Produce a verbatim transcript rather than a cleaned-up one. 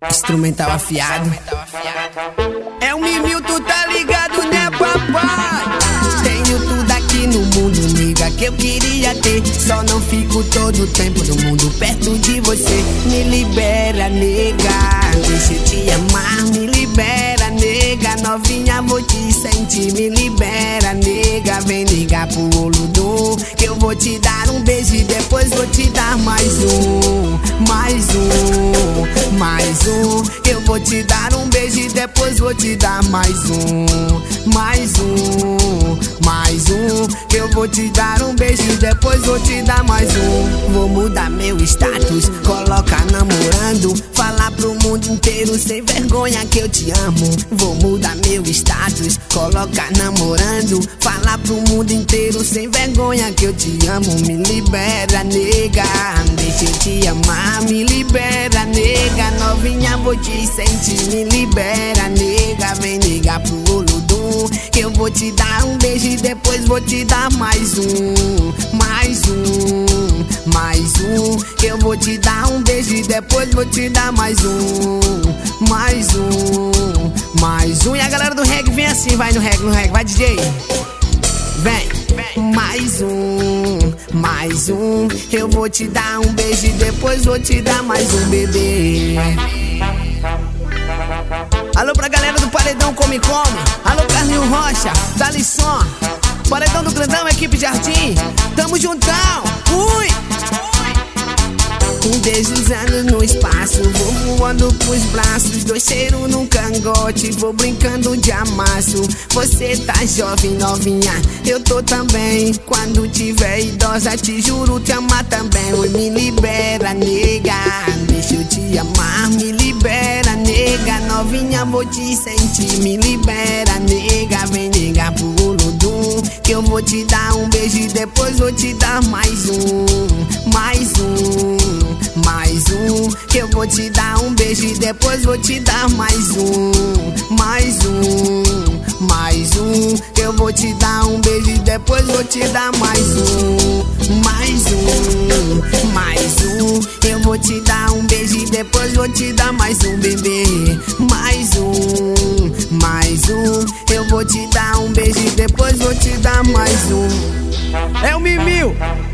Instrumental afiado. É o Mimil, tu tá ligado, né, papai? Tenho tudo aqui no mundo, nega, que eu queria ter. Só não fico todo o tempo do mundo perto de você. Me libera, nega, deixa eu te amar. Me libera, nega, novinha, vou te sentir. Me libera, nega, vem ligar pro Olodum, que eu vou te dar um beijo e depois vou te dar mais um. Mais um, mais um. Eu vou te dar um beijo e depois vou te dar mais um. Mais um, mais um. Eu vou te dar um beijo e depois vou te dar mais um. Vou mudar meu status, coloca namorando. Falar pro mundo inteiro sem vergonha que eu te amo. Vou mudar meu status, coloca namorando. Falar pro mundo inteiro sem vergonha que eu te amo. Me libera, nega, deixa eu te amar. Me libera, nega, novinha, vou te sentir. Me libera, nega, vem ligar pro Olodum, que eu vou te dar um beijo e depois vou te dar mais um. Mais um, mais um. Que eu vou te dar um beijo e depois vou te dar mais um. Mais um, mais um. E a galera do reggae vem assim, vai no reggae, no reggae, vai D J. Vem. Mais um, mais um. Eu vou te dar um beijo e depois vou te dar mais um, bebê. Alô pra galera do Paredão Come Come. Alô Carlinho Rocha, dá-lhe som. Paredão do Grandão, equipe Jardim. Tamo juntão, fui. Um deslizando no espaço, vou voando pros braços. Dois cheiros num cangote, vou brincando de amasso. Você tá jovem, novinha, eu tô também. Quando tiver idosa, te juro te amar também. Oi, me libera, nega, deixa eu te amar. Me libera, nega, novinha, vou te sentir. Me libera, nega, vem ligar pro Olodum, que eu vou te dar um beijo e depois vou te dar mais um. Mais um, mais um. Que eu vou te dar um beijo e depois vou te dar mais um. Mais um, mais um. Que eu vou te dar um beijo e depois vou te dar mais um. Mais um, mais um. Eu vou te dar um beijo e depois vou te dar mais um, bebê. Mais um, mais um. Eu vou te dar um beijo e depois vou te dar mais um. É o Mimil.